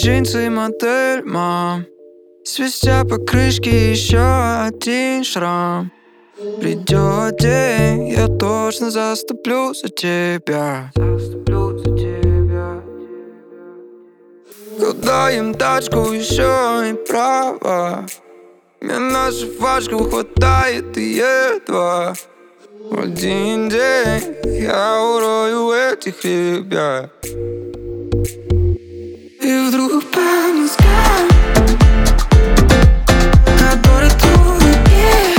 джинсы модель, мам. Свистя по крышке еще один шрам. Придет день, я точно заступлю за тебя. Когда им тачку еще и права, мне на жвачку хватает и едва. В один день я урою этих ребят. И вдруг по мозгам который труднее.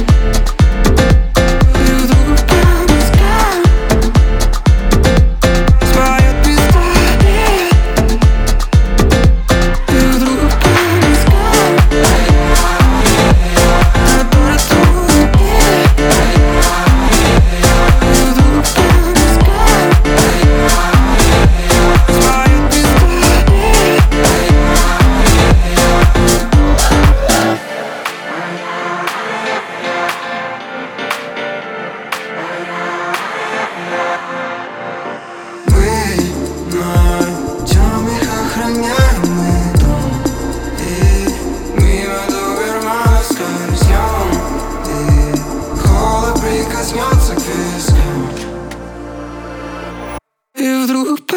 И вдруг по мозгам своет пистолет. И вдруг по мозгам который труднее. И вдруг по мозгам своет пистолет. Мы на темных охраняемый дом, и мимо доберманов скользнем, и холод прикоснется к вискам. И вдруг